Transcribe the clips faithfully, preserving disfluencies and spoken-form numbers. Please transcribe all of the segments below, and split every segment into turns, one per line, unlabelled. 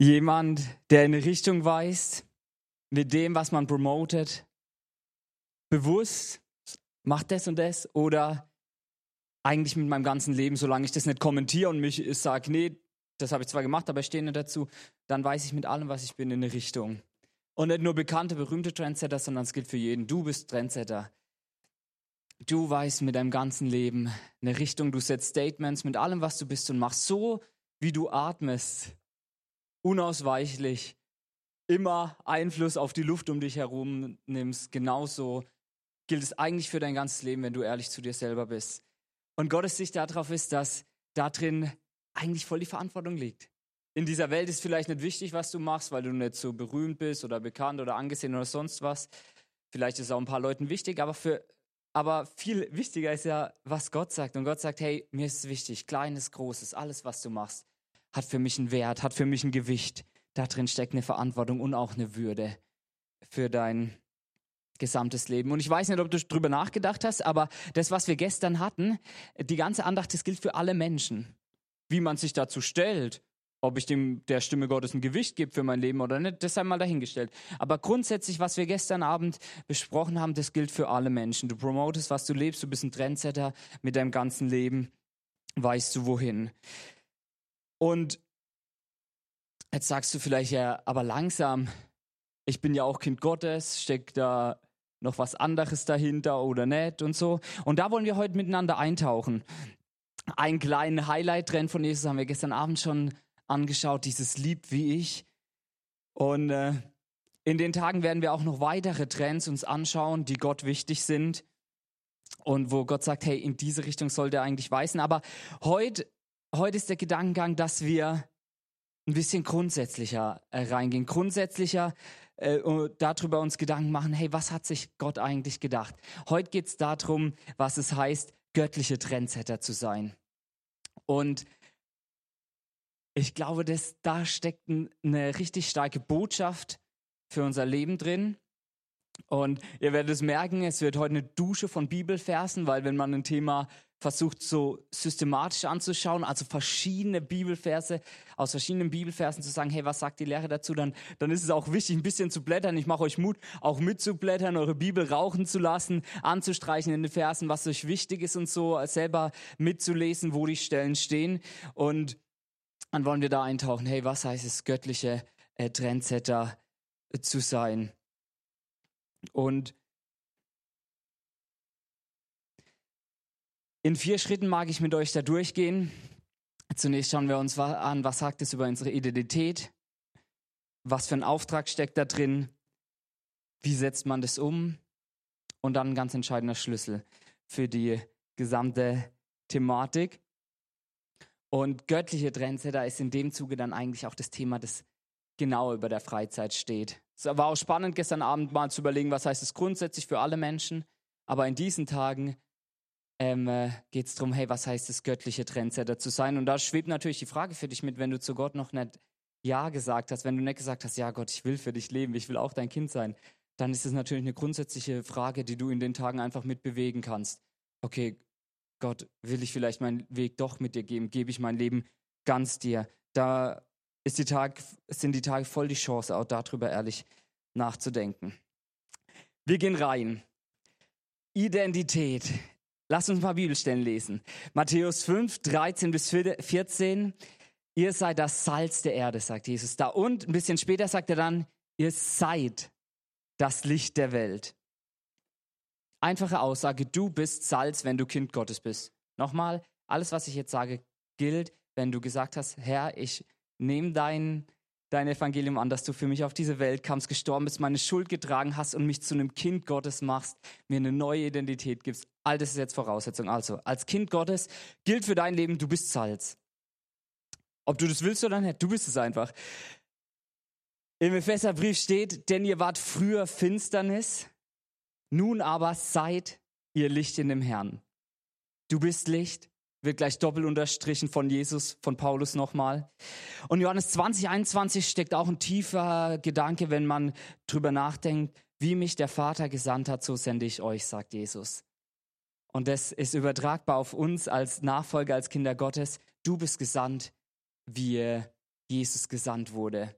Jemand, der in eine Richtung weist, mit dem, was man promotet, bewusst macht das und das oder eigentlich mit meinem ganzen Leben, solange ich das nicht kommentiere und mich sage, nee, das habe ich zwar gemacht, aber ich stehe nicht dazu, dann weiß ich mit allem, was ich bin, in eine Richtung. Und nicht nur bekannte, berühmte Trendsetter, sondern es gilt für jeden. Du bist Trendsetter. Du weißt mit deinem ganzen Leben eine Richtung, du setzt Statements mit allem, was du bist und machst, so wie du atmest, unausweichlich, immer Einfluss auf die Luft um dich herum nimmst. Genauso gilt es eigentlich für dein ganzes Leben, wenn du ehrlich zu dir selber bist. Und Gottes Sicht darauf ist, dass da drin eigentlich voll die Verantwortung liegt. In dieser Welt ist vielleicht nicht wichtig, was du machst, weil du nicht so berühmt bist oder bekannt oder angesehen oder sonst was. Vielleicht ist es auch ein paar Leuten wichtig, aber, für, aber viel wichtiger ist ja, was Gott sagt. Und Gott sagt, hey, mir ist es wichtig, Kleines, Großes, alles, was du machst, hat für mich einen Wert, hat für mich ein Gewicht. Da drin steckt eine Verantwortung und auch eine Würde für dein gesamtes Leben. Und ich weiß nicht, ob du drüber nachgedacht hast, aber das, was wir gestern hatten, die ganze Andacht, das gilt für alle Menschen. Wie man sich dazu stellt, ob ich dem, der Stimme Gottes ein Gewicht gebe für mein Leben oder nicht, das sei mal dahingestellt. Aber grundsätzlich, was wir gestern Abend besprochen haben, das gilt für alle Menschen. Du promotest, was du lebst, du bist ein Trendsetter mit deinem ganzen Leben, weißt du wohin. Und jetzt sagst du vielleicht, ja, aber langsam, ich bin ja auch Kind Gottes, steckt da noch was anderes dahinter oder nicht und so. Und da wollen wir heute miteinander eintauchen. Einen kleinen Highlight-Trend von Jesus haben wir gestern Abend schon angeschaut, dieses Lieb wie ich. Und äh, in den Tagen werden wir auch noch weitere Trends uns anschauen, die Gott wichtig sind und wo Gott sagt, hey, in diese Richtung sollte er eigentlich weisen. Aber heute, heute ist der Gedankengang, dass wir ein bisschen grundsätzlicher äh, reingehen, grundsätzlicher äh, darüber uns Gedanken machen, hey, was hat sich Gott eigentlich gedacht? Heute geht es darum, was es heißt, göttliche Trendsetter zu sein. Und ich glaube, dass da steckt eine richtig starke Botschaft für unser Leben drin. Und ihr werdet es merken, es wird heute eine Dusche von Bibelversen, weil wenn man ein Thema versucht so systematisch anzuschauen, also verschiedene Bibelverse, aus verschiedenen Bibelversen zu sagen, hey, was sagt die Lehre dazu, dann, dann ist es auch wichtig, ein bisschen zu blättern. Ich mache euch Mut, auch mitzublättern, eure Bibel rauchen zu lassen, anzustreichen in den Versen, was euch wichtig ist und so, selber mitzulesen, wo die Stellen stehen. Und dann wollen wir da eintauchen, hey, was heißt es, göttliche äh, Trendsetter äh, zu sein? Und in vier Schritten mag ich mit euch da durchgehen. Zunächst schauen wir uns an, was sagt es über unsere Identität? Was für ein Auftrag steckt da drin? Wie setzt man das um? Und dann ein ganz entscheidender Schlüssel für die gesamte Thematik. Und göttliche Trendsetter ist in dem Zuge dann eigentlich auch das Thema, das genau über der Freizeit steht. Es war auch spannend, gestern Abend mal zu überlegen, was heißt es grundsätzlich für alle Menschen. Aber in diesen Tagen ähm, äh, geht es darum, hey, was heißt es, göttliche Trendsetter zu sein? Und da schwebt natürlich die Frage für dich mit, wenn du zu Gott noch nicht Ja gesagt hast, wenn du nicht gesagt hast, ja Gott, ich will für dich leben, ich will auch dein Kind sein, dann ist es natürlich eine grundsätzliche Frage, die du in den Tagen einfach mitbewegen kannst. Okay, Gott, will ich vielleicht meinen Weg doch mit dir geben? Gebe ich mein Leben ganz dir? Da ist die Tag, sind die Tage voll die Chance, auch darüber ehrlich nachzudenken. Wir gehen rein. Identität. Lass uns ein paar Bibelstellen lesen. Matthäus fünf, dreizehn bis vierzehn. Ihr seid das Salz der Erde, sagt Jesus da. Und ein bisschen später sagt er dann, ihr seid das Licht der Welt. Einfache Aussage, du bist Salz, wenn du Kind Gottes bist. Nochmal, alles, was ich jetzt sage, gilt, wenn du gesagt hast, Herr, ich nehme dein, dein Evangelium an, dass du für mich auf diese Welt kamst, gestorben bist, meine Schuld getragen hast und mich zu einem Kind Gottes machst, mir eine neue Identität gibst. All das ist jetzt Voraussetzung. Also, als Kind Gottes gilt für dein Leben, du bist Salz. Ob du das willst oder nicht, du bist es einfach. Im Epheserbrief steht, denn ihr wart früher Finsternis, nun aber seid ihr Licht in dem Herrn. Du bist Licht, wird gleich doppelt unterstrichen von Jesus, von Paulus nochmal. Und Johannes zwanzig, einundzwanzig steckt auch ein tiefer Gedanke, wenn man drüber nachdenkt, wie mich der Vater gesandt hat, so sende ich euch, sagt Jesus. Und das ist übertragbar auf uns als Nachfolger, als Kinder Gottes. Du bist gesandt, wie Jesus gesandt wurde.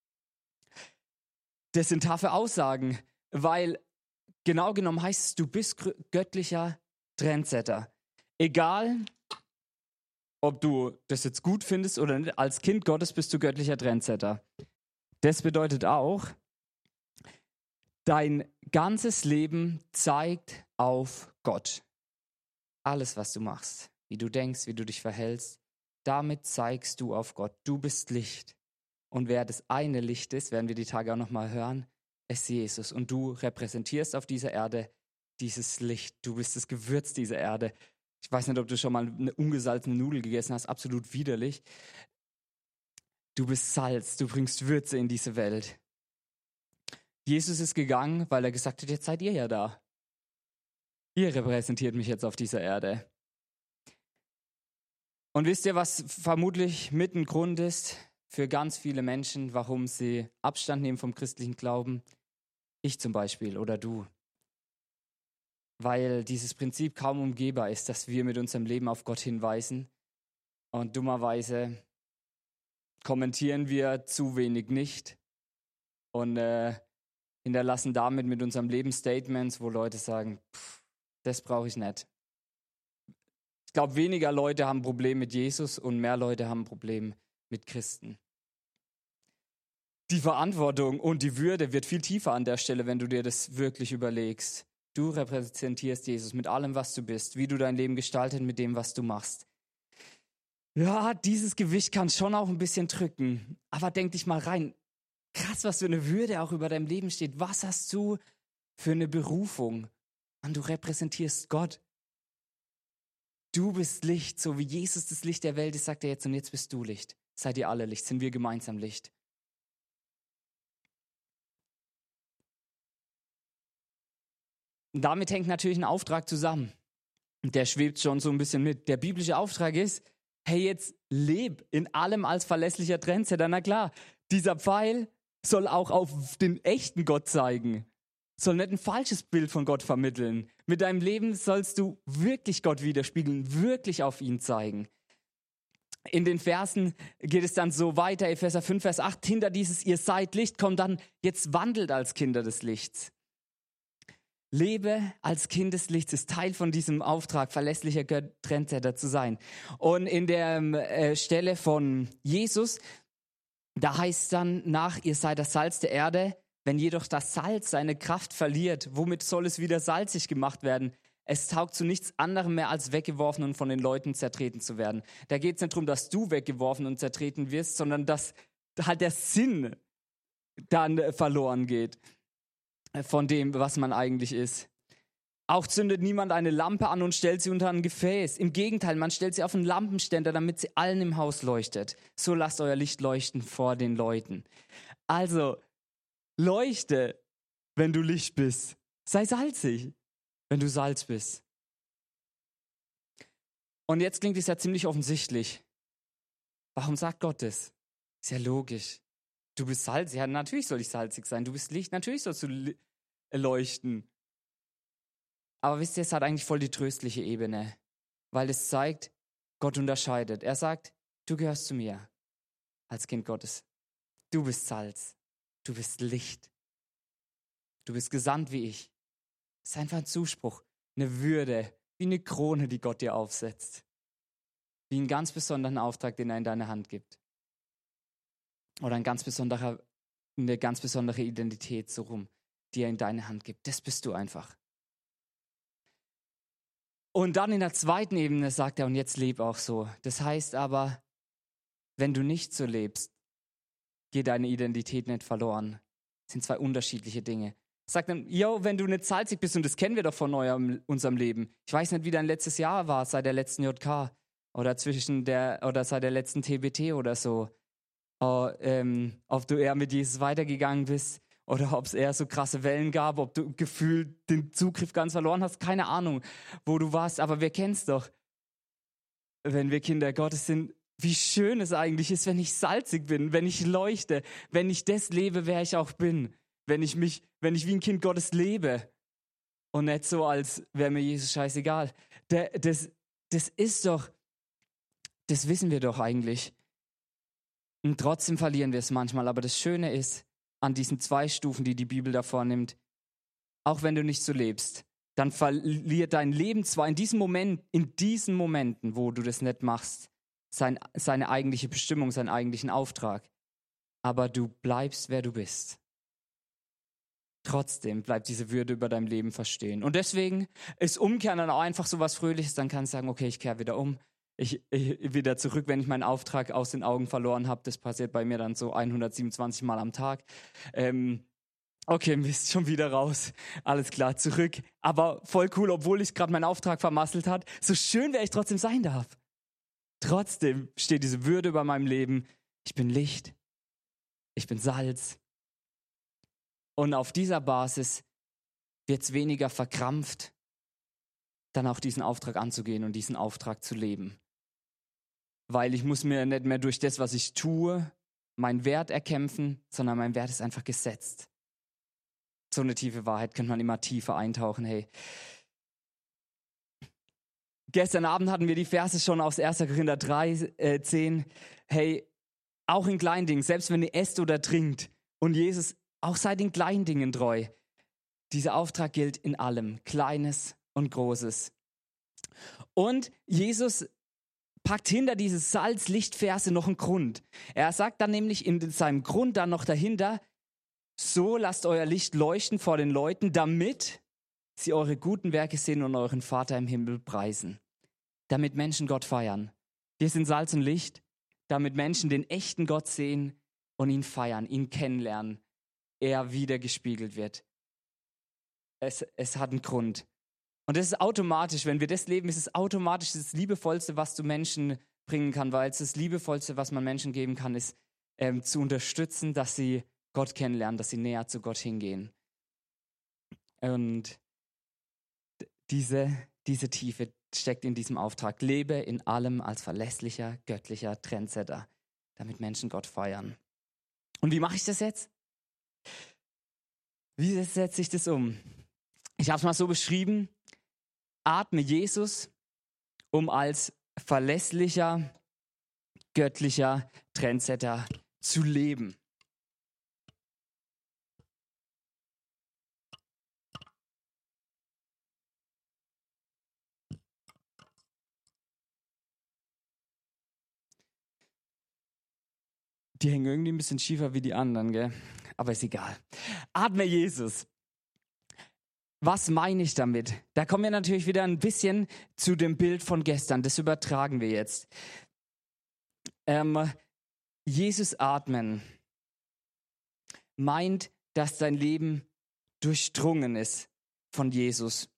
Das sind taffe Aussagen, weil genau genommen heißt es, du bist göttlicher Trendsetter. Egal, ob du das jetzt gut findest oder nicht, als Kind Gottes bist du göttlicher Trendsetter. Das bedeutet auch, dein ganzes Leben zeigt auf Gott. Alles, was du machst, wie du denkst, wie du dich verhältst, damit zeigst du auf Gott. Du bist Licht. Und wer das eine Licht ist, werden wir die Tage auch nochmal hören, ist Jesus. Und du repräsentierst auf dieser Erde dieses Licht. Du bist das Gewürz dieser Erde. Ich weiß nicht, ob du schon mal eine ungesalzene Nudel gegessen hast, absolut widerlich. Du bist Salz, du bringst Würze in diese Welt. Jesus ist gegangen, weil er gesagt hat, jetzt seid ihr ja da. Ihr repräsentiert mich jetzt auf dieser Erde. Und wisst ihr, was vermutlich mit ein Grund ist für ganz viele Menschen, warum sie Abstand nehmen vom christlichen Glauben? Ich zum Beispiel oder du. Weil dieses Prinzip kaum umgehbar ist, dass wir mit unserem Leben auf Gott hinweisen. Und dummerweise kommentieren wir zu wenig nicht und äh, hinterlassen damit mit unserem Leben Statements, wo Leute sagen, pff, das brauche ich nicht. Ich glaube, weniger Leute haben ein Problem mit Jesus und mehr Leute haben ein Problem mit Christen. Die Verantwortung und die Würde wird viel tiefer an der Stelle, wenn du dir das wirklich überlegst. Du repräsentierst Jesus mit allem, was du bist, wie du dein Leben gestaltet, mit dem, was du machst. Ja, dieses Gewicht kann schon auch ein bisschen drücken, aber denk dich mal rein. Krass, was für eine Würde auch über deinem Leben steht. Was hast du für eine Berufung? Und du repräsentierst Gott. Du bist Licht, so wie Jesus das Licht der Welt ist, sagt er jetzt, und jetzt bist du Licht. Seid ihr alle Licht, sind wir gemeinsam Licht. Und damit hängt natürlich ein Auftrag zusammen. Und der schwebt schon so ein bisschen mit. Der biblische Auftrag ist, hey, jetzt leb in allem als verlässlicher Trendsetter. Na klar, dieser Pfeil soll auch auf den echten Gott zeigen. Soll nicht ein falsches Bild von Gott vermitteln. Mit deinem Leben sollst du wirklich Gott widerspiegeln, wirklich auf ihn zeigen. In den Versen geht es dann so weiter, Epheser fünf, Vers acht, hinter dieses ihr seid Licht, kommt dann, jetzt wandelt als Kinder des Lichts. Lebe als Kind des Lichts ist Teil von diesem Auftrag, verlässlicher Trendsetter zu sein. Und in der äh, Stelle von Jesus, da heißt es dann nach, ihr seid das Salz der Erde. Wenn jedoch das Salz seine Kraft verliert, womit soll es wieder salzig gemacht werden? Es taugt zu nichts anderem mehr, als weggeworfen und von den Leuten zertreten zu werden. Da geht es nicht darum, dass du weggeworfen und zertreten wirst, sondern dass halt der Sinn dann verloren geht von dem, was man eigentlich ist. Auch zündet niemand eine Lampe an und stellt sie unter ein Gefäß. Im Gegenteil, man stellt sie auf einen Lampenständer, damit sie allen im Haus leuchtet. So lasst euer Licht leuchten vor den Leuten. Also, leuchte, wenn du Licht bist. Sei salzig, wenn du Salz bist. Und jetzt klingt es ja ziemlich offensichtlich. Warum sagt Gott das? Ist ja logisch. Du bist salzig. Ja, natürlich soll ich salzig sein. Du bist Licht. Natürlich sollst du leuchten. Aber wisst ihr, es hat eigentlich voll die tröstliche Ebene. Weil es zeigt, Gott unterscheidet. Er sagt, du gehörst zu mir als Kind Gottes. Du bist Salz. Du bist Licht. Du bist gesandt wie ich. Es ist einfach ein Zuspruch, eine Würde, wie eine Krone, die Gott dir aufsetzt. Wie einen ganz besonderen Auftrag, den er in deine Hand gibt. Oder ein ganz besonderer, eine ganz besondere Identität so rum, die er in deine Hand gibt. Das bist du einfach. Und dann in der zweiten Ebene sagt er, und jetzt leb auch so. Das heißt aber, wenn du nicht so lebst, geht deine Identität nicht verloren. Das sind zwei unterschiedliche Dinge. Sagt dann, yo, wenn du nicht salzig bist, und das kennen wir doch von eurem, unserem Leben. Ich weiß nicht, wie dein letztes Jahr war, seit der letzten J K oder zwischen der oder seit der letzten T B T oder so. Oh, ähm, ob du eher mit Jesus weitergegangen bist oder ob es eher so krasse Wellen gab, ob du gefühlt den Zugriff ganz verloren hast. Keine Ahnung, wo du warst, aber wir kennen es doch, wenn wir Kinder Gottes sind, wie schön es eigentlich ist, wenn ich salzig bin, wenn ich leuchte, wenn ich das lebe, wer ich auch bin, wenn ich mich, wenn ich wie ein Kind Gottes lebe und nicht so, als wäre mir Jesus scheißegal. Der, das, das ist doch, das wissen wir doch eigentlich. Und trotzdem verlieren wir es manchmal. Aber das Schöne ist, an diesen zwei Stufen, die die Bibel davor nimmt, auch wenn du nicht so lebst, dann verliert dein Leben zwar in diesem Moment, in diesen Momenten, wo du das nicht machst, sein, seine eigentliche Bestimmung, seinen eigentlichen Auftrag. Aber du bleibst, wer du bist. Trotzdem bleibt diese Würde über deinem Leben verstehen. Und deswegen ist Umkehren dann auch einfach so was Fröhliches. Dann kannst du sagen, okay, ich kehre wieder um. Ich, ich wieder zurück, wenn ich meinen Auftrag aus den Augen verloren habe. Das passiert bei mir dann so hundertsiebenundzwanzig Mal am Tag. Ähm, okay, Mist, schon wieder raus. Alles klar, zurück. Aber voll cool, obwohl ich gerade meinen Auftrag vermasselt hat. So schön, wer ich trotzdem sein darf. Trotzdem steht diese Würde über meinem Leben. Ich bin Licht. Ich bin Salz. Und auf dieser Basis wird es weniger verkrampft, dann auch diesen Auftrag anzugehen und diesen Auftrag zu leben. Weil ich muss mir nicht mehr durch das, was ich tue, meinen Wert erkämpfen, sondern mein Wert ist einfach gesetzt. So eine tiefe Wahrheit könnte man immer tiefer eintauchen. Hey, gestern Abend hatten wir die Verse schon aus erster Korinther drei, äh, zehn. Hey, auch in kleinen Dingen, selbst wenn ihr esst oder trinkt und Jesus, auch sei den kleinen Dingen treu. Dieser Auftrag gilt in allem, Kleines und Großes. Und Jesus packt hinter diese Salz-Licht-Verse noch einen Grund. Er sagt dann nämlich in seinem Grund dann noch dahinter, so lasst euer Licht leuchten vor den Leuten, damit sie eure guten Werke sehen und euren Vater im Himmel preisen. Damit Menschen Gott feiern. Wir sind Salz und Licht, damit Menschen den echten Gott sehen und ihn feiern, ihn kennenlernen. Er wiedergespiegelt wird. Es, es hat einen Grund. Und das ist automatisch, wenn wir das leben, ist es automatisch das Liebevollste, was du Menschen bringen kann, weil es das Liebevollste, was man Menschen geben kann, ist ähm, zu unterstützen, dass sie Gott kennenlernen, dass sie näher zu Gott hingehen. Und diese, diese Tiefe steckt in diesem Auftrag. Lebe in allem als verlässlicher, göttlicher Trendsetter, damit Menschen Gott feiern. Und wie mache ich das jetzt? Wie setze ich das um? Ich habe es mal so beschrieben, atme Jesus, um als verlässlicher, göttlicher Trendsetter zu leben. Die hängen irgendwie ein bisschen schiefer wie die anderen, gell? Aber ist egal. Atme Jesus. Was meine ich damit? Da kommen wir natürlich wieder ein bisschen zu dem Bild von gestern. Das übertragen wir jetzt. Ähm, Jesus atmen meint, dass dein Leben durchdrungen ist von Jesus.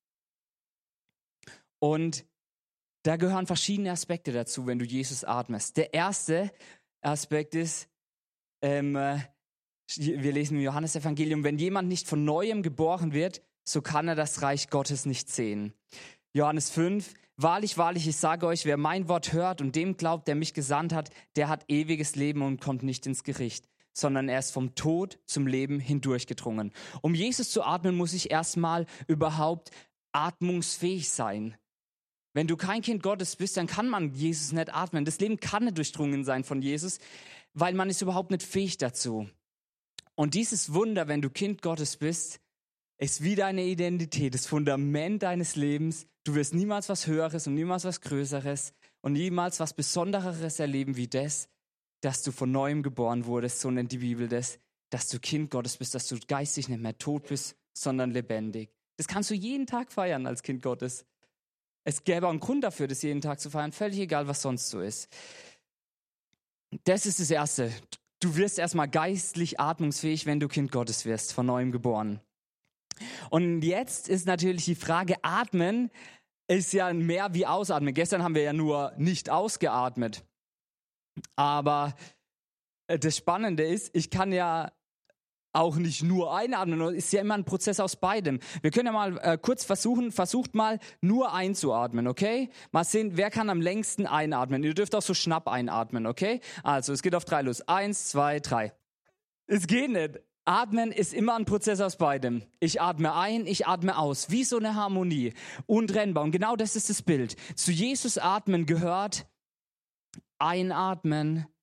Und da gehören verschiedene Aspekte dazu, wenn du Jesus atmest. Der erste Aspekt ist, ähm, wir lesen im Johannesevangelium, wenn jemand nicht von Neuem geboren wird, so kann er das Reich Gottes nicht sehen. Johannes fünf, wahrlich, wahrlich, ich sage euch, wer mein Wort hört und dem glaubt, der mich gesandt hat, der hat ewiges Leben und kommt nicht ins Gericht, sondern er ist vom Tod zum Leben hindurchgedrungen. Um Jesus zu atmen, muss ich erstmal überhaupt atmungsfähig sein. Wenn du kein Kind Gottes bist, dann kann man Jesus nicht atmen. Das Leben kann nicht durchdrungen sein von Jesus, weil man ist überhaupt nicht fähig dazu. Und dieses Wunder, wenn du Kind Gottes bist, ist wie deine Identität, das Fundament deines Lebens. Du wirst niemals was Höheres und niemals was Größeres und niemals was Besondereres erleben wie das, dass du von Neuem geboren wurdest, so nennt die Bibel das, dass du Kind Gottes bist, dass du geistig nicht mehr tot bist, sondern lebendig. Das kannst du jeden Tag feiern als Kind Gottes. Es gäbe auch einen Grund dafür, das jeden Tag zu feiern, völlig egal, was sonst so ist. Das ist das Erste. Du wirst erstmal geistlich atmungsfähig, wenn du Kind Gottes wirst, von Neuem geboren. Und jetzt ist natürlich die Frage, atmen ist ja mehr wie ausatmen. Gestern haben wir ja nur nicht ausgeatmet. Aber das Spannende ist, ich kann ja auch nicht nur einatmen, es ist ja immer ein Prozess aus beidem. Wir können ja mal äh, kurz versuchen, versucht mal nur einzuatmen, okay? Mal sehen, wer kann am längsten einatmen. Ihr dürft auch so schnapp einatmen, okay? Also, es geht auf drei los. Eins, zwei, drei. Es geht nicht. Atmen ist immer ein Prozess aus beidem. Ich atme ein, ich atme aus, wie so eine Harmonie, untrennbar. Und genau das ist das Bild. Zu Jesus atmen gehört einatmen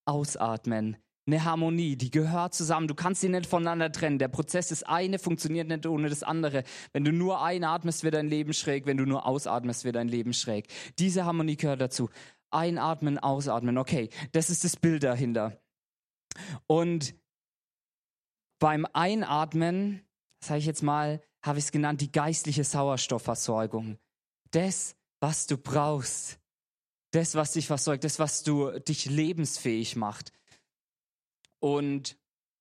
Ausatmen. Eine Harmonie, die gehört zusammen. Du kannst sie nicht voneinander trennen. Der Prozess, das eine funktioniert nicht ohne das andere. Wenn du nur einatmest, wird dein Leben schräg. Wenn du nur ausatmest, wird dein Leben schräg. Diese Harmonie gehört dazu. Einatmen, ausatmen. Okay, das ist das Bild dahinter. Und beim Einatmen, sage ich jetzt mal, habe ich es genannt, die geistliche Sauerstoffversorgung. Das, was du brauchst. Das, was dich versorgt. Das, was du, dich lebensfähig macht. Und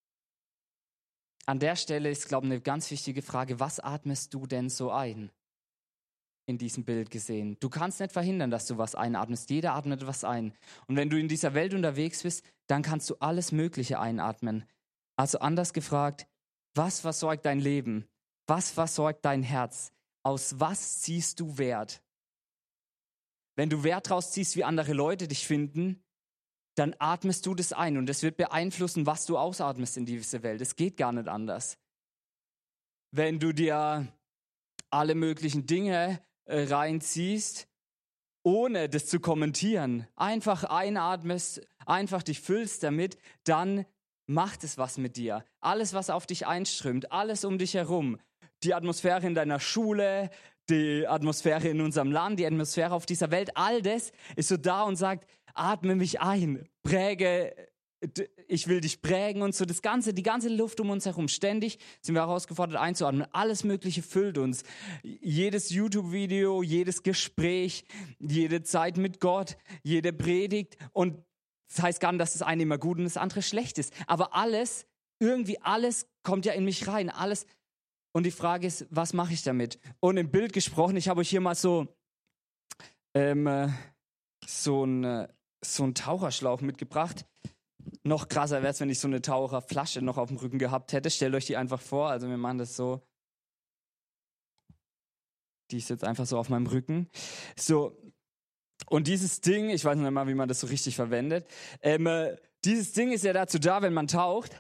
an der Stelle ist, glaube ich, eine ganz wichtige Frage, was atmest du denn so ein? In diesem Bild gesehen. Du kannst nicht verhindern, dass du was einatmest. Jeder atmet was ein. Und wenn du in dieser Welt unterwegs bist, dann kannst du alles Mögliche einatmen. Also anders gefragt, was versorgt dein Leben? Was versorgt dein Herz? Aus was ziehst du Wert? Wenn du Wert draus ziehst, wie andere Leute dich finden, dann atmest du das ein und das wird beeinflussen, was du ausatmest in diese Welt. Es geht gar nicht anders. Wenn du dir alle möglichen Dinge äh, reinziehst, ohne das zu kommentieren, einfach einatmest, einfach dich füllst damit, dann macht es was mit dir. Alles, was auf dich einströmt, alles um dich herum, die Atmosphäre in deiner Schule, die Atmosphäre in unserem Land, die Atmosphäre auf dieser Welt, all das ist so da und sagt, atme mich ein, präge, ich will dich prägen und so. Das Ganze, die ganze Luft um uns herum, ständig sind wir herausgefordert einzuatmen. Alles Mögliche füllt uns. Jedes YouTube-Video, jedes Gespräch, jede Zeit mit Gott, jede Predigt. Und das heißt gar nicht, dass das eine immer gut und das andere schlecht ist. Aber alles, irgendwie alles kommt ja in mich rein. Alles. Und die Frage ist, was mache ich damit? Und im Bild gesprochen, ich habe euch hier mal so, ähm, so ein so einen Taucherschlauch mitgebracht. Noch krasser wäre es, wenn ich so eine Taucherflasche noch auf dem Rücken gehabt hätte. Stellt euch die einfach vor. Also wir machen das so. Die ist jetzt einfach so auf meinem Rücken. So. Und dieses Ding, ich weiß nicht mal, wie man das so richtig verwendet. Ähm, äh, dieses Ding ist ja dazu da, wenn man taucht,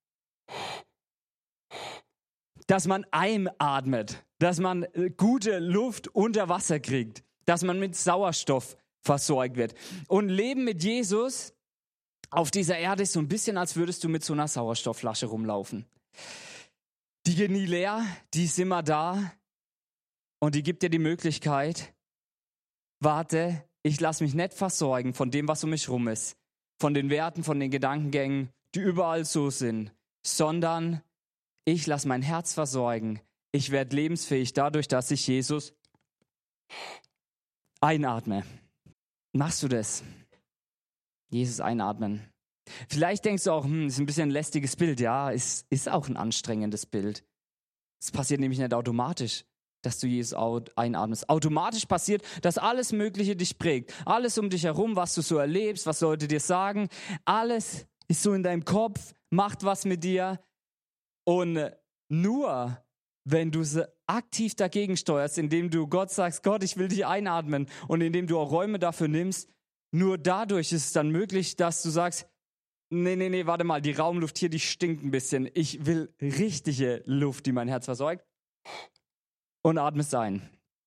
dass man einatmet, dass man gute Luft unter Wasser kriegt, dass man mit Sauerstoff versorgt wird. Und Leben mit Jesus auf dieser Erde ist so ein bisschen, als würdest du mit so einer Sauerstoffflasche rumlaufen. Die geht nie leer, die ist immer da und die gibt dir die Möglichkeit, warte, ich lasse mich nicht versorgen von dem, was um mich rum ist, von den Werten, von den Gedankengängen, die überall so sind, sondern ich lasse mein Herz versorgen. Ich werde lebensfähig dadurch, dass ich Jesus einatme. Machst du das? Jesus einatmen. Vielleicht denkst du auch, hm, ist ein bisschen ein lästiges Bild. Ja, ist, ist auch ein anstrengendes Bild. Es passiert nämlich nicht automatisch, dass du Jesus einatmest. Automatisch passiert, dass alles Mögliche dich prägt. Alles um dich herum, was du so erlebst, was Leute dir sagen. Alles ist so in deinem Kopf, macht was mit dir. Und nur, wenn du aktiv dagegen steuerst, indem du Gott sagst, Gott, ich will dich einatmen und indem du auch Räume dafür nimmst, nur dadurch ist es dann möglich, dass du sagst, nee, nee, nee, warte mal, die Raumluft hier, die stinkt ein bisschen. Ich will richtige Luft, die mein Herz versorgt. Und atmest ein.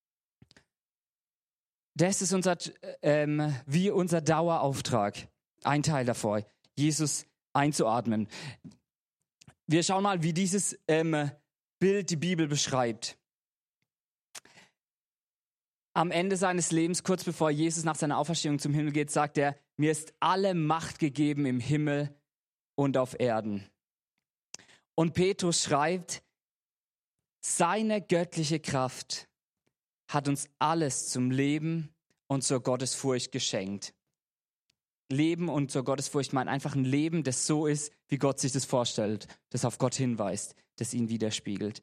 Das ist unser, ähm, wie unser Dauerauftrag. Ein Teil davon, Jesus einzuatmen. Wir schauen mal, wie dieses ähm, Bild die Bibel beschreibt. Am Ende seines Lebens, kurz bevor Jesus nach seiner Auferstehung zum Himmel geht, sagt er, mir ist alle Macht gegeben im Himmel und auf Erden. Und Petrus schreibt, seine göttliche Kraft hat uns alles zum Leben und zur Gottesfurcht geschenkt. Leben und zur Gottesfurcht meint einfach ein Leben, das so ist, wie Gott sich das vorstellt, das auf Gott hinweist, das ihn widerspiegelt.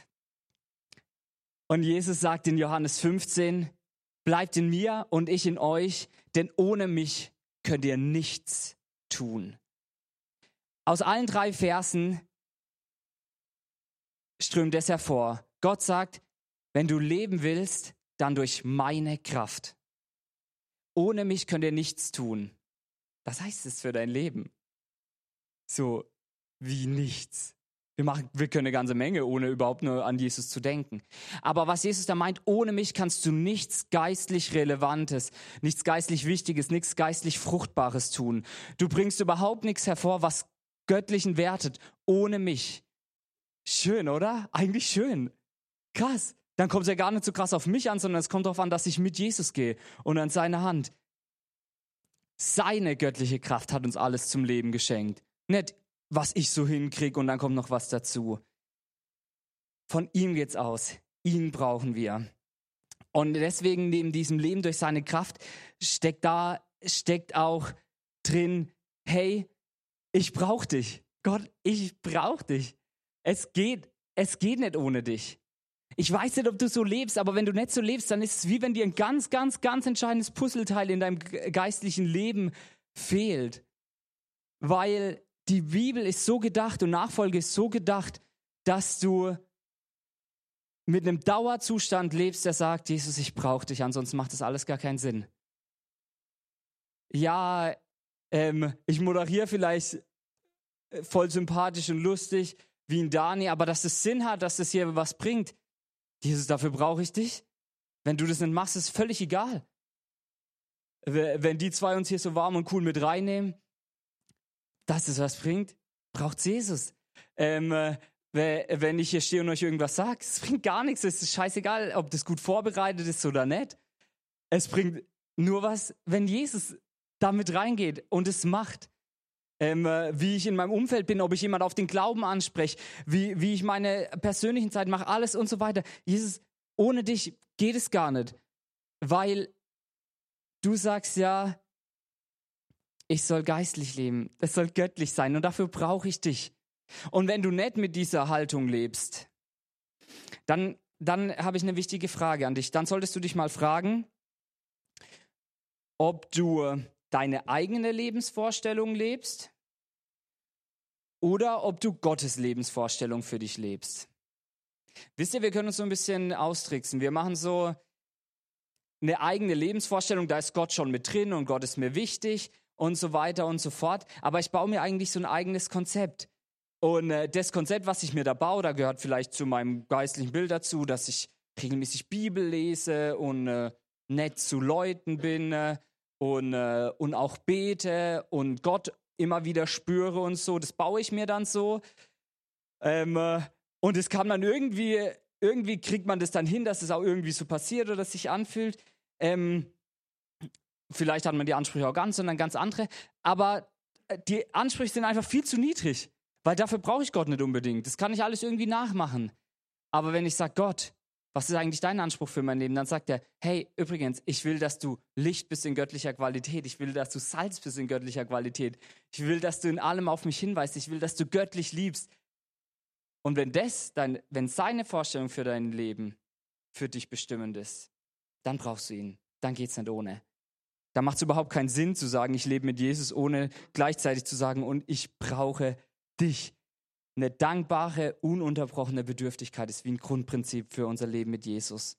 Und Jesus sagt in Johannes fünfzehn, bleibt in mir und ich in euch, denn ohne mich könnt ihr nichts tun. Aus allen drei Versen strömt es hervor. Gott sagt, wenn du leben willst, dann durch meine Kraft. Ohne mich könnt ihr nichts tun. Was heißt es für dein Leben? So wie nichts. Wir, machen, wir können eine ganze Menge, ohne überhaupt nur an Jesus zu denken. Aber was Jesus da meint, ohne mich kannst du nichts geistlich Relevantes, nichts geistlich Wichtiges, nichts geistlich Fruchtbares tun. Du bringst überhaupt nichts hervor, was göttlichen wertet, ohne mich. Schön, oder? Eigentlich schön. Krass. Dann kommt es ja gar nicht so krass auf mich an, sondern es kommt darauf an, dass ich mit Jesus gehe und an seine Hand. Seine göttliche Kraft hat uns alles zum Leben geschenkt. Nicht, was ich so hinkriege und dann kommt noch was dazu. Von ihm geht's aus. Ihn brauchen wir. Und deswegen neben diesem Leben durch seine Kraft steckt da, steckt auch drin, hey, ich brauche dich. Gott, ich brauche dich. Es geht, es geht nicht ohne dich. Ich weiß nicht, ob du so lebst, aber wenn du nicht so lebst, dann ist es wie wenn dir ein ganz, ganz, ganz entscheidendes Puzzleteil in deinem geistlichen Leben fehlt. Weil die Bibel ist so gedacht und Nachfolge ist so gedacht, dass du mit einem Dauerzustand lebst, der sagt, Jesus, ich brauche dich, ansonsten macht das alles gar keinen Sinn. Ja, ähm, ich moderiere vielleicht voll sympathisch und lustig wie ein Dani, aber dass es Sinn hat, dass das hier was bringt, Jesus, dafür brauche ich dich. Wenn du das nicht machst, ist völlig egal. Wenn die zwei uns hier so warm und cool mit reinnehmen, dass es was bringt, braucht Jesus. Ähm, äh, wenn ich hier stehe und euch irgendwas sage, es bringt gar nichts. Es ist scheißegal, ob das gut vorbereitet ist oder nicht. Es bringt nur was, wenn Jesus damit reingeht und es macht. Ähm, äh, wie ich in meinem Umfeld bin, ob ich jemand auf den Glauben anspreche, wie, wie ich meine persönlichen Zeit mache, alles und so weiter. Jesus, ohne dich geht es gar nicht. Weil du sagst ja, ich soll geistlich leben, es soll göttlich sein und dafür brauche ich dich. Und wenn du nicht mit dieser Haltung lebst, dann, dann habe ich eine wichtige Frage an dich. Dann solltest du dich mal fragen, ob du deine eigene Lebensvorstellung lebst oder ob du Gottes Lebensvorstellung für dich lebst. Wisst ihr, wir können uns so ein bisschen austricksen. Wir machen so eine eigene Lebensvorstellung, da ist Gott schon mit drin und Gott ist mir wichtig und so weiter und so fort. Aber ich baue mir eigentlich so ein eigenes Konzept. Und äh, das Konzept, was ich mir da baue, da gehört vielleicht zu meinem geistlichen Bild dazu, dass ich regelmäßig Bibel lese und äh, nett zu Leuten bin äh, und, äh, und auch bete und Gott immer wieder spüre und so. Das baue ich mir dann so. Ähm, äh, und es kann dann irgendwie, irgendwie kriegt man das dann hin, dass es auch irgendwie so passiert oder sich anfühlt. Ähm, vielleicht hat man die Ansprüche auch ganz, sondern ganz andere. Aber die Ansprüche sind einfach viel zu niedrig, weil dafür brauche ich Gott nicht unbedingt. Das kann ich alles irgendwie nachmachen. Aber wenn ich sage, Gott, was ist eigentlich dein Anspruch für mein Leben? Dann sagt er, hey, übrigens, ich will, dass du Licht bist in göttlicher Qualität. Ich will, dass du Salz bist in göttlicher Qualität. Ich will, dass du in allem auf mich hinweist. Ich will, dass du göttlich liebst. Und wenn das, dein, wenn seine Vorstellung für dein Leben für dich bestimmend ist, dann brauchst du ihn. Dann geht's nicht ohne. Da macht es überhaupt keinen Sinn zu sagen, ich lebe mit Jesus, ohne gleichzeitig zu sagen, und ich brauche dich. Eine dankbare, ununterbrochene Bedürftigkeit ist wie ein Grundprinzip für unser Leben mit Jesus.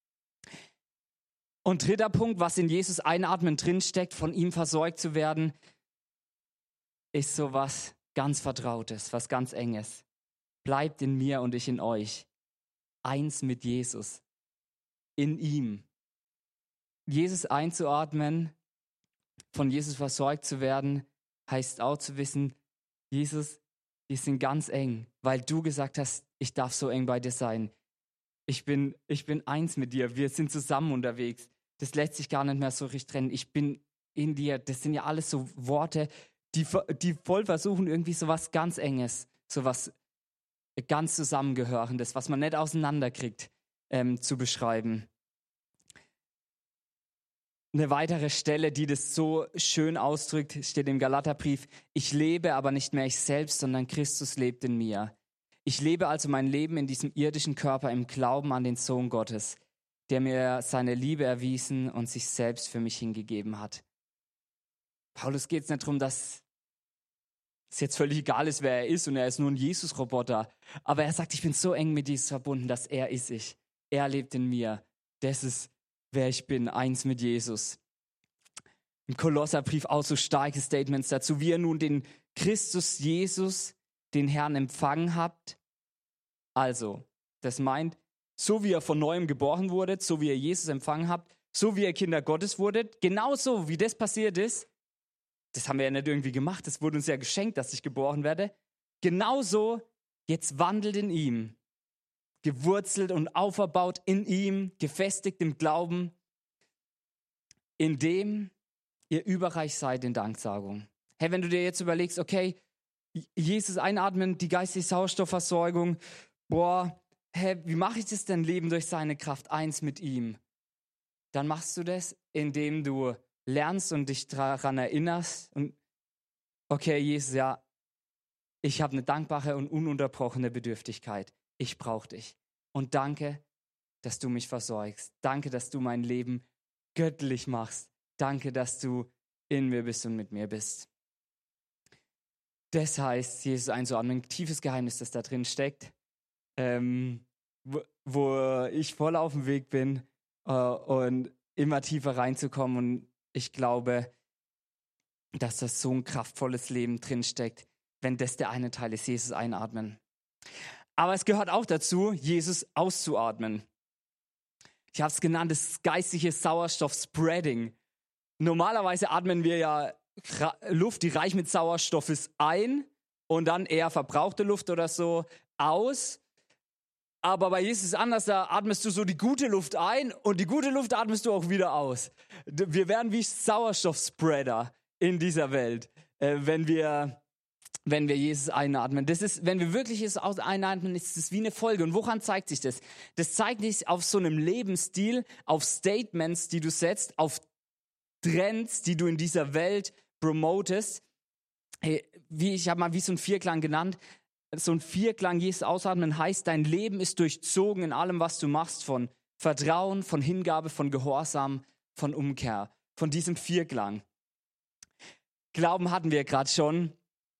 Und dritter Punkt, was in Jesus einatmen drinsteckt, von ihm versorgt zu werden, ist so was ganz Vertrautes, was ganz Enges. Bleibt in mir und ich in euch. Eins mit Jesus. In ihm. Jesus einzuatmen, von Jesus versorgt zu werden, heißt auch zu wissen, Jesus, wir sind ganz eng, weil du gesagt hast, ich darf so eng bei dir sein. Ich bin, ich bin eins mit dir, wir sind zusammen unterwegs. Das lässt sich gar nicht mehr so richtig trennen. Ich bin in dir. Das sind ja alles so Worte, die, die voll versuchen, irgendwie so was ganz Enges, so was ganz Zusammengehörendes, was man nicht auseinanderkriegt, ähm, zu beschreiben. Eine weitere Stelle, die das so schön ausdrückt, steht im Galaterbrief: Ich lebe, aber nicht mehr ich selbst, sondern Christus lebt in mir. Ich lebe also mein Leben in diesem irdischen Körper im Glauben an den Sohn Gottes, der mir seine Liebe erwiesen und sich selbst für mich hingegeben hat. Paulus geht es nicht darum, dass es jetzt völlig egal ist, wer er ist und er ist nur ein Jesus-Roboter. Aber er sagt, ich bin so eng mit Jesus verbunden, dass er ist ich. Er lebt in mir. Das ist, wer ich bin, eins mit Jesus. Im Kolosserbrief auch so starke Statements dazu, wie er nun den Christus Jesus, den Herrn empfangen habt. Also, das meint, so wie ihr von neuem geboren wurdet, so wie ihr Jesus empfangen habt, so wie ihr Kinder Gottes wurdet, genauso wie das passiert ist, das haben wir ja nicht irgendwie gemacht, das wurde uns ja geschenkt, dass ich geboren werde, genauso jetzt wandelt in ihm, gewurzelt und auferbaut in ihm, gefestigt im Glauben, indem ihr überreich seid in Danksagung. Hey, wenn du dir jetzt überlegst, okay, Jesus einatmen, die geistige Sauerstoffversorgung, boah, hey, wie mache ich das denn, Leben durch seine Kraft, eins mit ihm? Dann machst du das, indem du lernst und dich daran erinnerst und okay, Jesus, ja, ich habe eine dankbare und ununterbrochene Bedürftigkeit. Ich brauche dich. Und danke, dass du mich versorgst. Danke, dass du mein Leben göttlich machst. Danke, dass du in mir bist und mit mir bist. Das heißt, Jesus einzuatmen, ein tiefes Geheimnis, das da drin steckt, ähm, wo, wo ich voll auf dem Weg bin äh, und immer tiefer reinzukommen. Und ich glaube, dass das so ein kraftvolles Leben drin steckt, wenn das der eine Teil ist, Jesus einatmen. Aber es gehört auch dazu, Jesus auszuatmen. Ich habe es genannt, das geistliche Sauerstoff-Spreading. Normalerweise atmen wir ja Luft, die reich mit Sauerstoff ist, ein und dann eher verbrauchte Luft oder so aus. Aber bei Jesus ist es anders, da atmest du so die gute Luft ein und die gute Luft atmest du auch wieder aus. Wir werden wie Sauerstoffspreader in dieser Welt, äh, wenn wir, wenn wir Jesus einatmen. Das ist, wenn wir wirklich Jesus einatmen, ist es wie eine Folge. Und woran zeigt sich das? Das zeigt sich auf so einem Lebensstil, auf Statements, die du setzt, auf Trends, die du in dieser Welt promotest. Hey, wie, ich habe mal wie so ein Vierklang genannt. So ein Vierklang, Jesus ausatmen, heißt, dein Leben ist durchzogen in allem, was du machst, von Vertrauen, von Hingabe, von Gehorsam, von Umkehr, von diesem Vierklang. Glauben hatten wir gerade schon,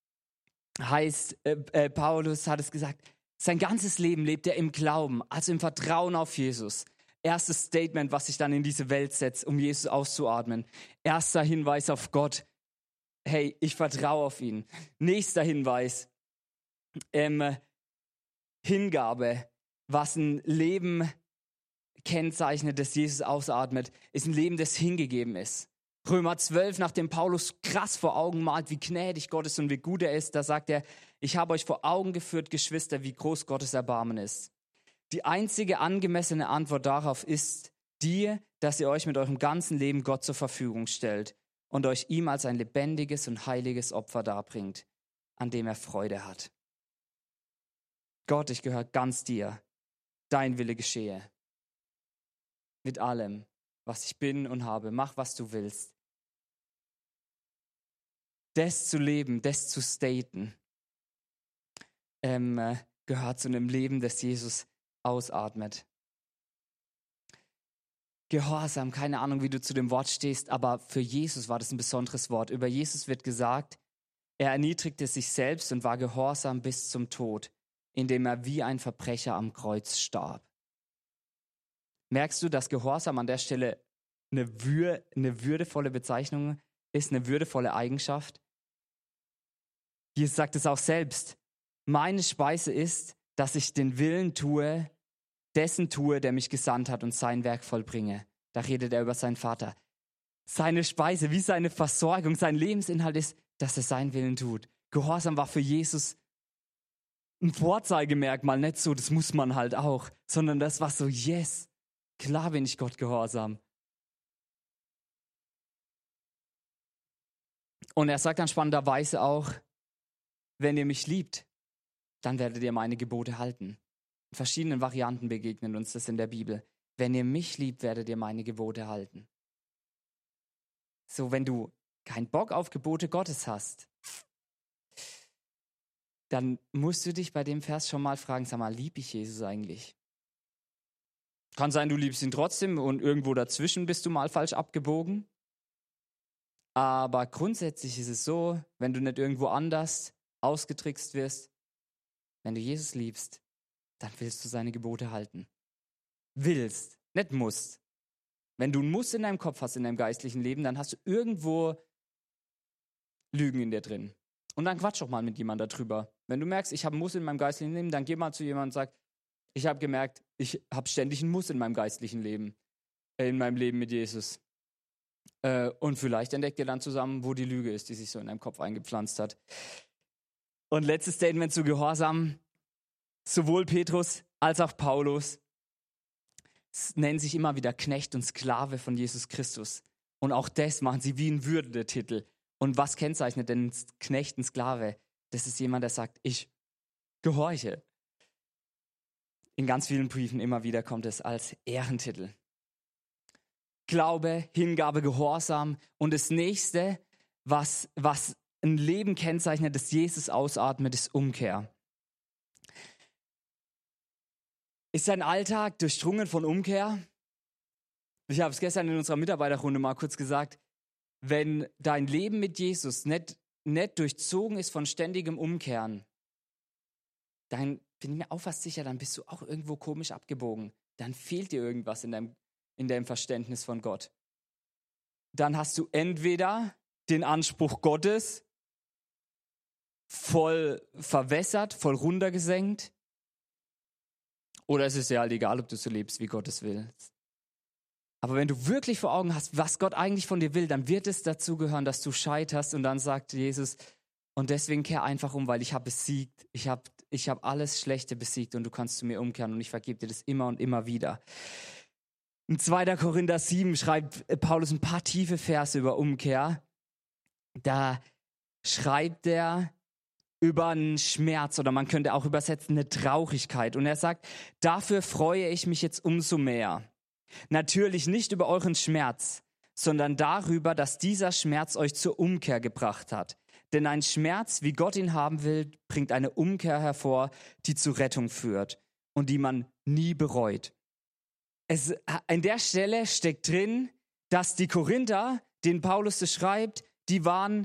heißt, äh, äh, Paulus hat es gesagt, sein ganzes Leben lebt er im Glauben, also im Vertrauen auf Jesus. Erstes Statement, was ich dann in diese Welt setze, um Jesus auszuatmen. Erster Hinweis auf Gott. Hey, ich vertraue auf ihn. Nächster Hinweis. Ähm, Hingabe, was ein Leben kennzeichnet, das Jesus ausatmet, ist ein Leben, das hingegeben ist. Römer zwölf, nachdem Paulus krass vor Augen malt, wie gnädig Gott ist und wie gut er ist, da sagt er, ich habe euch vor Augen geführt, Geschwister, wie groß Gottes Erbarmen ist. Die einzige angemessene Antwort darauf ist die, dass ihr euch mit eurem ganzen Leben Gott zur Verfügung stellt und euch ihm als ein lebendiges und heiliges Opfer darbringt, an dem er Freude hat. Gott, ich gehöre ganz dir. Dein Wille geschehe. Mit allem, was ich bin und habe. Mach, was du willst. Das zu leben, das zu staten, ähm, gehört zu einem Leben, das Jesus ausatmet. Gehorsam, keine Ahnung, wie du zu dem Wort stehst, aber für Jesus war das ein besonderes Wort. Über Jesus wird gesagt, er erniedrigte sich selbst und war gehorsam bis zum Tod, indem er wie ein Verbrecher am Kreuz starb. Merkst du, dass Gehorsam an der Stelle eine, Wür- eine würdevolle Bezeichnung ist, eine würdevolle Eigenschaft? Jesus sagt es auch selbst. Meine Speise ist, dass ich den Willen tue, dessen tue, der mich gesandt hat und sein Werk vollbringe. Da redet er über seinen Vater. Seine Speise, wie seine Versorgung, sein Lebensinhalt ist, dass er seinen Willen tut. Gehorsam war für Jesus ein Vorzeigemerkmal, nicht so, das muss man halt auch, sondern das war so, yes, klar bin ich Gott gehorsam. Und er sagt dann spannenderweise auch, wenn ihr mich liebt, dann werdet ihr meine Gebote halten. In verschiedenen Varianten begegnet uns das in der Bibel. Wenn ihr mich liebt, werdet ihr meine Gebote halten. So, wenn du keinen Bock auf Gebote Gottes hast, dann musst du dich bei dem Vers schon mal fragen, sag mal, lieb ich Jesus eigentlich? Kann sein, du liebst ihn trotzdem und irgendwo dazwischen bist du mal falsch abgebogen. Aber grundsätzlich ist es so, wenn du nicht irgendwo anders ausgetrickst wirst, wenn du Jesus liebst, dann willst du seine Gebote halten. Willst, nicht musst. Wenn du ein Muss in deinem Kopf hast, in deinem geistlichen Leben, dann hast du irgendwo Lügen in dir drin. Und dann quatsch doch mal mit jemandem darüber. Wenn du merkst, ich habe einen Muss in meinem geistlichen Leben, dann geh mal zu jemandem und sag, ich habe gemerkt, ich habe ständig einen Muss in meinem geistlichen Leben, äh, in meinem Leben mit Jesus. Äh, und vielleicht entdeckt ihr dann zusammen, wo die Lüge ist, die sich so in deinem Kopf eingepflanzt hat. Und letztes Statement zu Gehorsam. Sowohl Petrus als auch Paulus nennen sich immer wieder Knecht und Sklave von Jesus Christus. Und auch das machen sie wie ein Würdetitel. Und was kennzeichnet denn Knecht und Sklave? Das ist jemand, der sagt, ich gehorche. In ganz vielen Briefen immer wieder kommt es als Ehrentitel. Glaube, Hingabe, Gehorsam. Und das nächste, was, was ein Leben kennzeichnet, das Jesus ausatmet, ist Umkehr. Ist dein Alltag durchdrungen von Umkehr? Ich habe es gestern in unserer Mitarbeiterrunde mal kurz gesagt. Wenn dein Leben mit Jesus nicht, nicht durchzogen ist von ständigem Umkehren, dann bin ich mir auch fast sicher, dann bist du auch irgendwo komisch abgebogen. Dann fehlt dir irgendwas in deinem, in deinem Verständnis von Gott. Dann hast du entweder den Anspruch Gottes voll verwässert, voll runtergesenkt, oder es ist dir halt egal, ob du so lebst, wie Gott es will. Aber wenn du wirklich vor Augen hast, was Gott eigentlich von dir will, dann wird es dazu gehören, dass du scheiterst und dann sagt Jesus, und deswegen kehr einfach um, weil ich habe besiegt, ich habe ich hab alles Schlechte besiegt und du kannst zu mir umkehren und ich vergebe dir das immer und immer wieder. In zweiter Korinther sieben schreibt Paulus ein paar tiefe Verse über Umkehr. Da schreibt er über einen Schmerz oder man könnte auch übersetzen eine Traurigkeit. Und er sagt, dafür freue ich mich jetzt umso mehr. Natürlich nicht über euren Schmerz, sondern darüber, dass dieser Schmerz euch zur Umkehr gebracht hat. Denn ein Schmerz, wie Gott ihn haben will, bringt eine Umkehr hervor, die zur Rettung führt und die man nie bereut. Es, an der Stelle steckt drin, dass die Korinther, denen Paulus das schreibt, die waren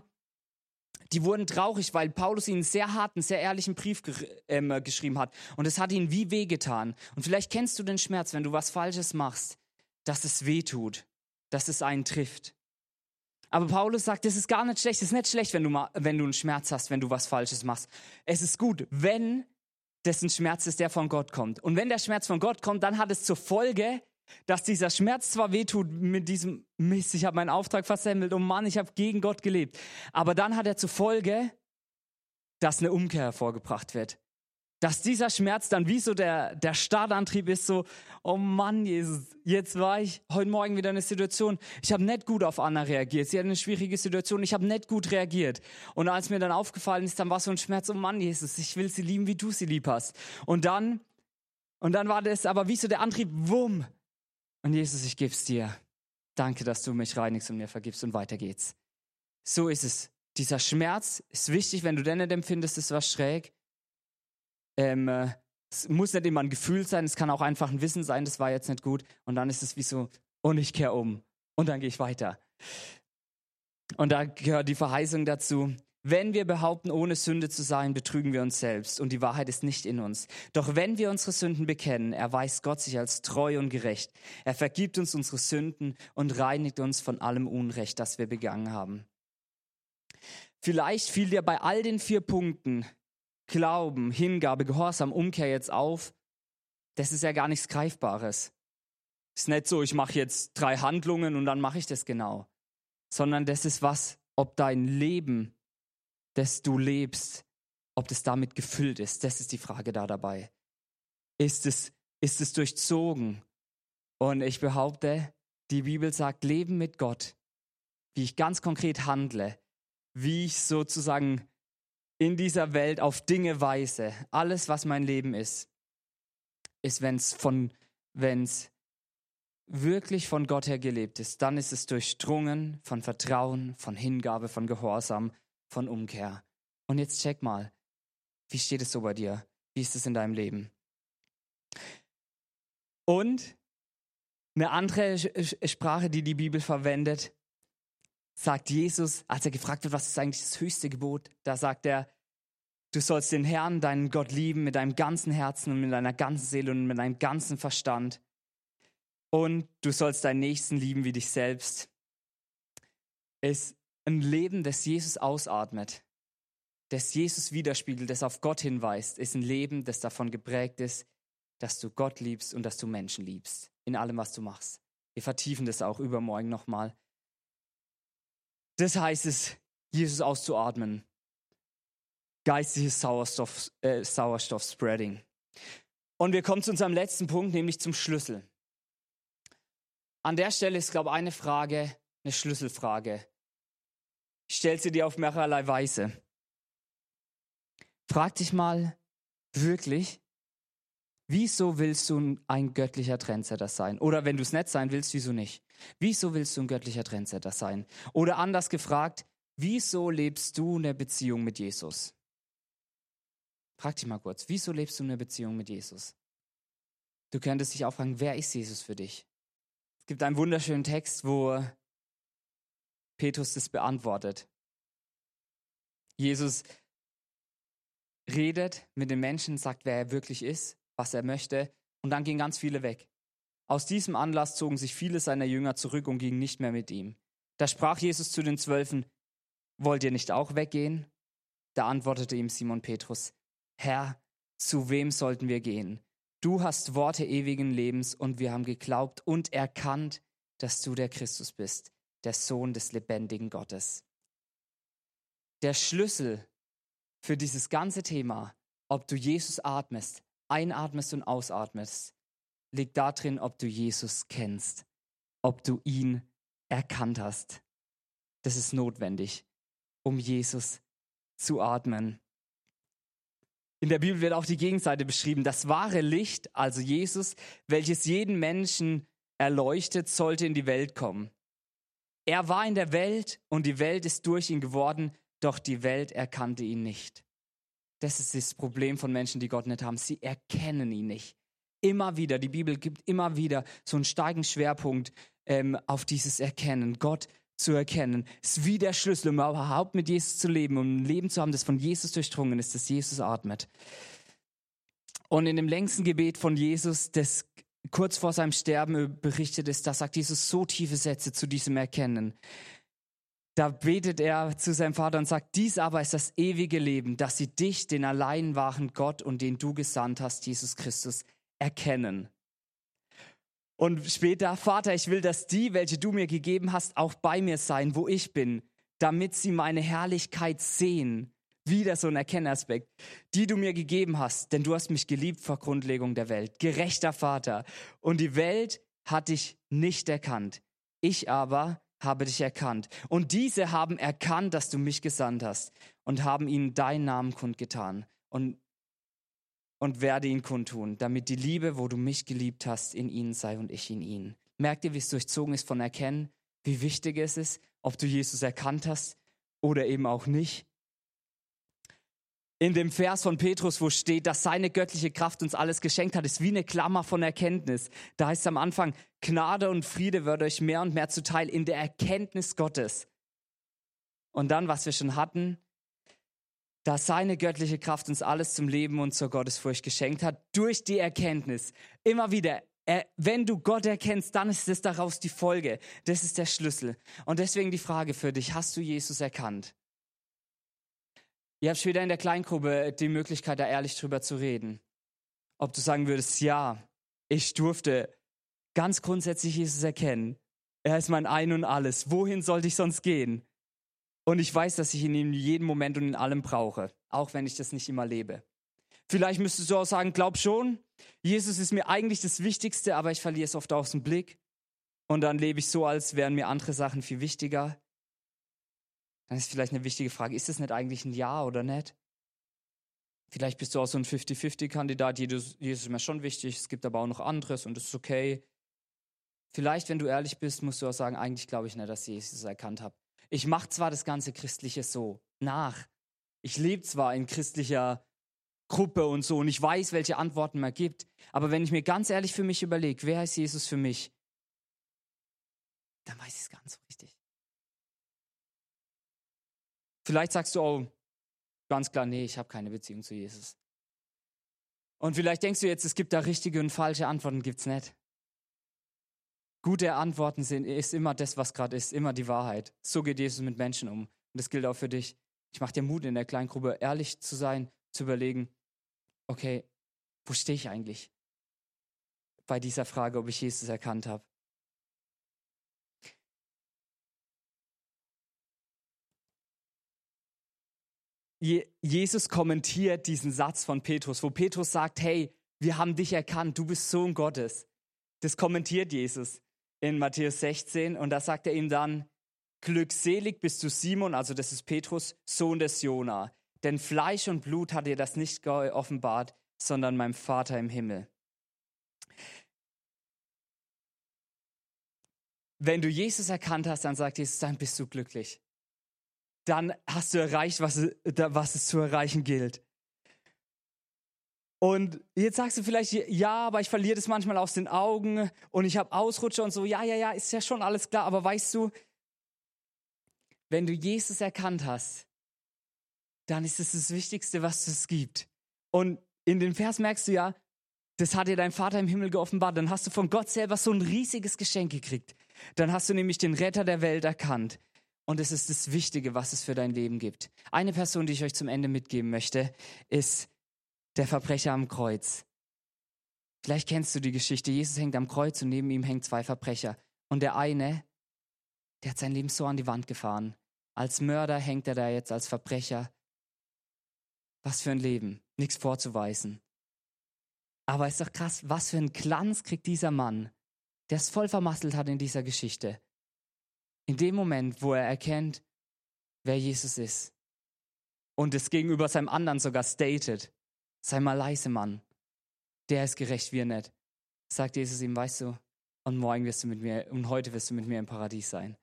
Die wurden traurig, weil Paulus ihnen einen sehr harten, sehr ehrlichen Brief ge- äh, geschrieben hat. Und es hat ihnen wie wehgetan. Und vielleicht kennst du den Schmerz, wenn du was Falsches machst, dass es weh tut, dass es einen trifft. Aber Paulus sagt, es ist gar nicht schlecht. Es ist nicht schlecht, wenn du, mal, wenn du einen Schmerz hast, wenn du was Falsches machst. Es ist gut, wenn das ein Schmerz ist, der von Gott kommt. Und wenn der Schmerz von Gott kommt, dann hat es zur Folge, dass dieser Schmerz zwar wehtut mit diesem Mist, ich habe meinen Auftrag versemmelt, oh Mann, ich habe gegen Gott gelebt. Aber dann hat er zur Folge, dass eine Umkehr hervorgebracht wird. Dass dieser Schmerz dann wie so der, der Startantrieb ist, so, oh Mann, Jesus, jetzt war ich heute Morgen wieder in einer Situation, ich habe nicht gut auf Anna reagiert. Sie hat eine schwierige Situation, ich habe nicht gut reagiert. Und als mir dann aufgefallen ist, dann war so ein Schmerz, oh Mann, Jesus, ich will sie lieben, wie du sie lieb hast. Und dann, und dann war das aber wie so der Antrieb, wumm. Und Jesus, ich geb's dir. Danke, dass du mich reinigst und mir vergibst und weiter geht's. So ist es. Dieser Schmerz ist wichtig, wenn du den nicht empfindest, ist was schräg. Ähm, äh, es muss nicht immer ein Gefühl sein, es kann auch einfach ein Wissen sein, das war jetzt nicht gut. Und dann ist es wie so, und ich kehr um. Und dann gehe ich weiter. Und da gehört die Verheißung dazu. Wenn wir behaupten, ohne Sünde zu sein, betrügen wir uns selbst und die Wahrheit ist nicht in uns. Doch wenn wir unsere Sünden bekennen, erweist Gott sich als treu und gerecht. Er vergibt uns unsere Sünden und reinigt uns von allem Unrecht, das wir begangen haben. Vielleicht fiel dir bei all den vier Punkten, Glauben, Hingabe, Gehorsam, Umkehr jetzt auf, das ist ja gar nichts Greifbares. Ist nicht so, ich mache jetzt drei Handlungen und dann mache ich das genau. Sondern das ist was, ob dein Leben, das du lebst, ob das damit gefüllt ist. Das ist die Frage da dabei. Ist es, ist es durchzogen? Und ich behaupte, die Bibel sagt, Leben mit Gott, wie ich ganz konkret handle, wie ich sozusagen in dieser Welt auf Dinge weise, alles, was mein Leben ist, ist, wenn es von, wenn es wirklich von Gott her gelebt ist, dann ist es durchdrungen von Vertrauen, von Hingabe, von Gehorsam, von Umkehr. Und jetzt check mal, wie steht es so bei dir? Wie ist es in deinem Leben? Und eine andere Sprache, die die Bibel verwendet, sagt Jesus, als er gefragt wird, was ist eigentlich das höchste Gebot, da sagt er, du sollst den Herrn, deinen Gott lieben mit deinem ganzen Herzen und mit deiner ganzen Seele und mit deinem ganzen Verstand. Und du sollst deinen Nächsten lieben wie dich selbst. Ist ein Leben, das Jesus ausatmet. das Jesus widerspiegelt, das auf Gott hinweist, ist ein Leben, das davon geprägt ist, dass du Gott liebst und dass du Menschen liebst, in allem, was du machst. Wir vertiefen das auch übermorgen nochmal. Das heißt es, Jesus auszuatmen. Geistiges Sauerstoff, äh, Sauerstoff-Spreading. Und wir kommen zu unserem letzten Punkt, nämlich zum Schlüssel. An der Stelle ist, glaube ich, eine Frage, eine Schlüsselfrage. Ich stelle sie dir auf mehrerlei Weise. Frag dich mal wirklich, wieso willst du ein göttlicher Trendsetter sein? Oder wenn du es nicht sein willst, wieso nicht? Wieso willst du ein göttlicher Trendsetter sein? Oder anders gefragt, wieso lebst du eine Beziehung mit Jesus? Frag dich mal kurz, wieso lebst du eine Beziehung mit Jesus? Du könntest dich auch fragen, wer ist Jesus für dich? Es gibt einen wunderschönen Text, wo Petrus das beantwortet. Jesus redet mit den Menschen, sagt, wer er wirklich ist, was er möchte, und dann gehen ganz viele weg. Aus diesem Anlass zogen sich viele seiner Jünger zurück und gingen nicht mehr mit ihm. Da sprach Jesus zu den Zwölfen, wollt ihr nicht auch weggehen? Da antwortete ihm Simon Petrus, Herr, zu wem sollten wir gehen? Du hast Worte ewigen Lebens und wir haben geglaubt und erkannt, dass du der Christus bist, der Sohn des lebendigen Gottes. Der Schlüssel für dieses ganze Thema, ob du Jesus atmest, einatmest und ausatmest, liegt darin, ob du Jesus kennst, ob du ihn erkannt hast. Das ist notwendig, um Jesus zu atmen. In der Bibel wird auch die Gegenseite beschrieben. Das wahre Licht, also Jesus, welches jeden Menschen erleuchtet, sollte in die Welt kommen. Er war in der Welt und die Welt ist durch ihn geworden, doch die Welt erkannte ihn nicht. Das ist das Problem von Menschen, die Gott nicht haben. Sie erkennen ihn nicht. Immer wieder, die Bibel gibt immer wieder so einen starken Schwerpunkt ähm, auf dieses Erkennen, Gott zu erkennen. Es ist wie der Schlüssel, um überhaupt mit Jesus zu leben, um ein Leben zu haben, das von Jesus durchdrungen ist, das Jesus atmet. Und in dem längsten Gebet von Jesus, das kurz vor seinem Sterben berichtet ist, da sagt Jesus so tiefe Sätze zu diesem Erkennen. Da betet er zu seinem Vater und sagt, dies aber ist das ewige Leben, dass sie dich, den allein wahren Gott und den du gesandt hast, Jesus Christus, erkennen. Und später, Vater, ich will, dass die, welche du mir gegeben hast, auch bei mir sein, wo ich bin, damit sie meine Herrlichkeit sehen. Wieder so ein Erkennaspekt, die du mir gegeben hast, denn du hast mich geliebt vor Grundlegung der Welt. Gerechter Vater. Und die Welt hat dich nicht erkannt. Ich aber habe dich erkannt. Und diese haben erkannt, dass du mich gesandt hast und haben ihnen deinen Namen kundgetan und, und werde ihn kundtun, damit die Liebe, wo du mich geliebt hast, in ihnen sei und ich in ihnen. Merkt ihr, wie es durchzogen ist von Erkennen, wie wichtig es ist, ob du Jesus erkannt hast oder eben auch nicht? In dem Vers von Petrus, wo steht, dass seine göttliche Kraft uns alles geschenkt hat, ist wie eine Klammer von Erkenntnis. Da heißt es am Anfang, Gnade und Friede wird euch mehr und mehr zuteil in der Erkenntnis Gottes. Und dann, was wir schon hatten, dass seine göttliche Kraft uns alles zum Leben und zur Gottesfurcht geschenkt hat, durch die Erkenntnis. Immer wieder, äh, wenn du Gott erkennst, dann ist es daraus die Folge. Das ist der Schlüssel. Und deswegen die Frage für dich, hast du Jesus erkannt? Ihr habt später in der Kleingruppe die Möglichkeit, da ehrlich drüber zu reden. Ob du sagen würdest, ja, ich durfte ganz grundsätzlich Jesus erkennen. Er ist mein Ein und Alles. Wohin sollte ich sonst gehen? Und ich weiß, dass ich ihn in jedem Moment und in allem brauche, auch wenn ich das nicht immer lebe. Vielleicht müsstest du auch sagen, glaub schon, Jesus ist mir eigentlich das Wichtigste, aber ich verliere es oft aus dem Blick. Und dann lebe ich so, als wären mir andere Sachen viel wichtiger. Dann ist vielleicht eine wichtige Frage, ist das nicht eigentlich ein Ja oder nicht? Vielleicht bist du auch so ein fünfzig fünfzig-Kandidat, Jesus ist mir schon wichtig, es gibt aber auch noch anderes und das ist okay. Vielleicht, wenn du ehrlich bist, musst du auch sagen, eigentlich glaube ich nicht, dass ich Jesus erkannt habe. Ich mache zwar das ganze Christliche so nach. Ich lebe zwar in christlicher Gruppe und so und ich weiß, welche Antworten man gibt, aber wenn ich mir ganz ehrlich für mich überlege, wer ist Jesus für mich, dann weiß ich es ganz so richtig. Vielleicht sagst du, oh, ganz klar, nee, ich habe keine Beziehung zu Jesus. Und vielleicht denkst du jetzt, es gibt da richtige und falsche Antworten, gibt's nicht. Gute Antworten sind ist immer das, was gerade ist, immer die Wahrheit. So geht Jesus mit Menschen um. Und das gilt auch für dich. Ich mache dir Mut, in der Kleingruppe ehrlich zu sein, zu überlegen, okay, wo stehe ich eigentlich bei dieser Frage, ob ich Jesus erkannt habe? Je- Jesus kommentiert diesen Satz von Petrus, wo Petrus sagt, hey, wir haben dich erkannt, du bist Sohn Gottes. Das kommentiert Jesus in Matthäus sechzehn und da sagt er ihm dann, glückselig bist du Simon, also das ist Petrus, Sohn des Jona. Denn Fleisch und Blut hat dir das nicht geoffenbart, sondern mein Vater im Himmel. Wenn du Jesus erkannt hast, dann sagt Jesus, dann bist du glücklich. Dann hast du erreicht, was es, was es zu erreichen gilt. Und jetzt sagst du vielleicht, ja, aber ich verliere das manchmal aus den Augen und ich habe Ausrutscher und so. Ja, ja, ja, ist ja schon alles klar. Aber weißt du, wenn du Jesus erkannt hast, dann ist es das Wichtigste, was es gibt. Und in dem Vers merkst du ja, das hat dir dein Vater im Himmel geoffenbart. Dann hast du von Gott selber so ein riesiges Geschenk gekriegt. Dann hast du nämlich den Retter der Welt erkannt. Und es ist das Wichtige, was es für dein Leben gibt. Eine Person, die ich euch zum Ende mitgeben möchte, ist der Verbrecher am Kreuz. Vielleicht kennst du die Geschichte. Jesus hängt am Kreuz und neben ihm hängen zwei Verbrecher. Und der eine, der hat sein Leben so an die Wand gefahren. Als Mörder hängt er da jetzt als Verbrecher. Was für ein Leben, nichts vorzuweisen. Aber ist doch krass, was für einen Glanz kriegt dieser Mann, der es voll vermasselt hat in dieser Geschichte. In dem Moment, wo er erkennt, wer Jesus ist. Und es gegenüber seinem anderen sogar stated. Sei mal leise, Mann. Der ist gerecht, wir nicht. Sagt Jesus ihm, weißt du, und morgen wirst du mit mir, und heute wirst du mit mir im Paradies sein.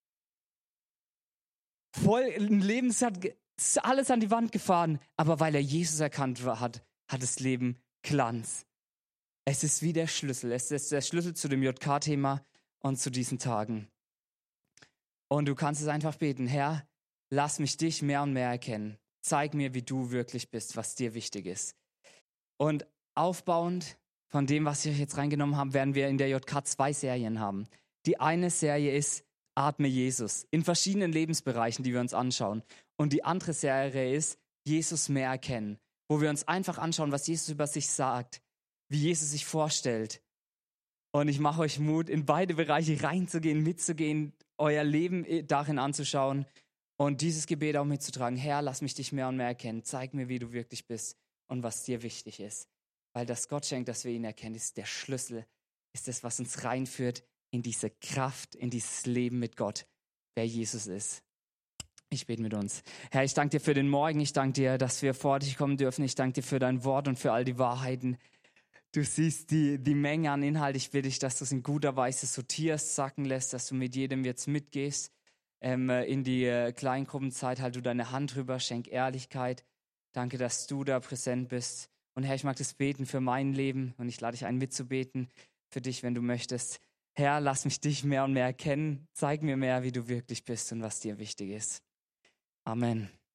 Voll ein Leben, es hat alles an die Wand gefahren, aber weil er Jesus erkannt hat, hat das Leben Glanz. Es ist wie der Schlüssel. Es ist der Schlüssel zu dem J K-Thema und zu diesen Tagen. Und du kannst es einfach beten, Herr, lass mich dich mehr und mehr erkennen. Zeig mir, wie du wirklich bist, was dir wichtig ist. Und aufbauend von dem, was ich jetzt reingenommen habe, werden wir in der J K zwei Serien haben. Die eine Serie ist Atme Jesus, in verschiedenen Lebensbereichen, die wir uns anschauen. Und die andere Serie ist Jesus mehr erkennen, wo wir uns einfach anschauen, was Jesus über sich sagt, wie Jesus sich vorstellt. Und ich mache euch Mut, in beide Bereiche reinzugehen, mitzugehen, euer Leben darin anzuschauen und dieses Gebet auch mitzutragen. Herr, lass mich dich mehr und mehr erkennen. Zeig mir, wie du wirklich bist und was dir wichtig ist. Weil das Gott schenkt, dass wir ihn erkennen, ist der Schlüssel, ist das, was uns reinführt in diese Kraft, in dieses Leben mit Gott, wer Jesus ist. Ich bete mit uns. Herr, ich danke dir für den Morgen. Ich danke dir, dass wir vor dich kommen dürfen. Ich danke dir für dein Wort und für all die Wahrheiten. Du siehst die, die Menge an Inhalt. Ich bitte dich, dass du es in guter Weise sortierst, sacken lässt, dass du mit jedem jetzt mitgehst. Ähm, in die äh, Kleingruppenzeit halt du deine Hand drüber, schenk Ehrlichkeit. Danke, dass du da präsent bist. Und Herr, ich mag das beten für mein Leben und ich lade dich ein, mitzubeten für dich, wenn du möchtest. Herr, lass mich dich mehr und mehr erkennen. Zeig mir mehr, wie du wirklich bist und was dir wichtig ist. Amen.